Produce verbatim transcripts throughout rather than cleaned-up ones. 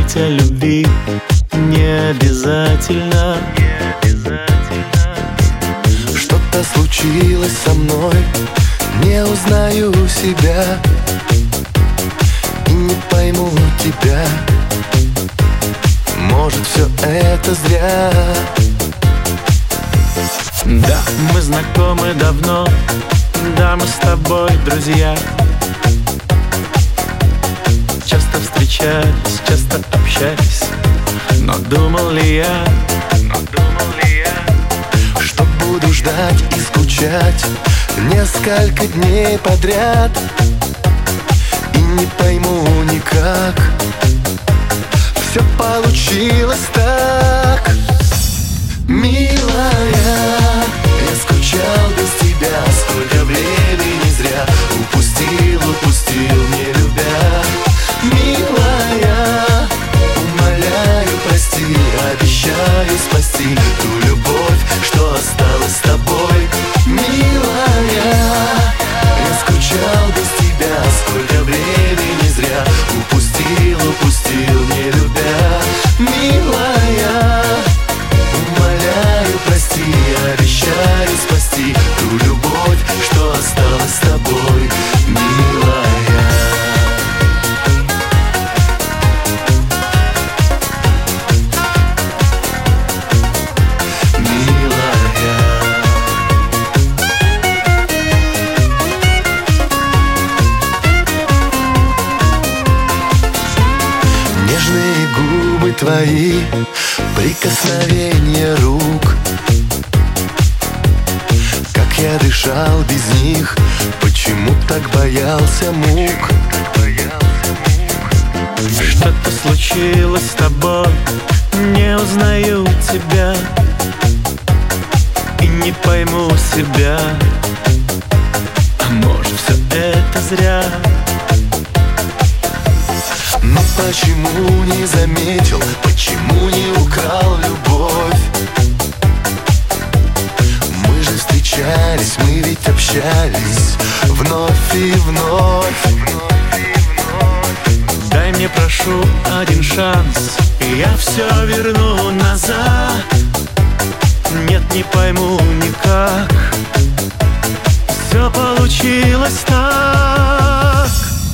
говорить о любви не обязательно. Что-то случилось со мной, не узнаю себя и не пойму тебя. Может, все это зря. Да, мы знакомы давно, да, мы с тобой друзья. Часто встречались, часто общались, но думал ли я, но думал ли я, что буду ждать и скучать несколько дней подряд и не пойму никак. Все получилось так. Милая, я скучал без тебя, сколько времени зря упустил, упустил, не любя. Милая, умоляю, прости, обещаю спасти ту любовь, что осталась с тобой. Милая, я скучал без тебя, сколько времени зря упустил, упустил, не любя. Милая, умоляю, прости, обещаю спасти ту любовь, что осталась с тобой. Милая. Нежные губы твои, прикосновение рук, как я дышал без них, почему так боялся мук. Что-то случилось с тобой, не узнаю тебя и не пойму себя. А может, все это зря. Но почему не заметил, почему не украл любовь? Мы же встречались, мы ведь общались вновь и вновь. Дай мне, прошу, один шанс, и я все верну назад. Нет, не пойму никак, все получилось так.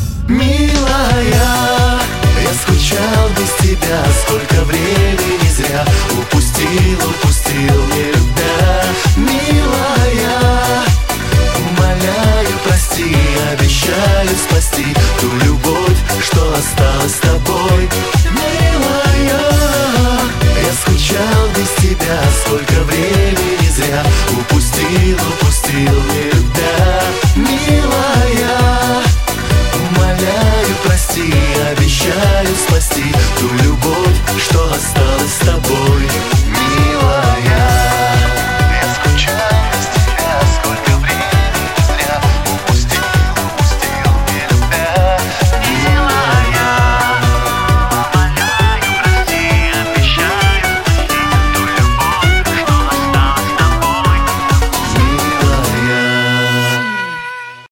Милая, я скучал без тебя, сколько времени зря упустил, упустил, не любя. Милая, умоляю, прости, обещаю спасти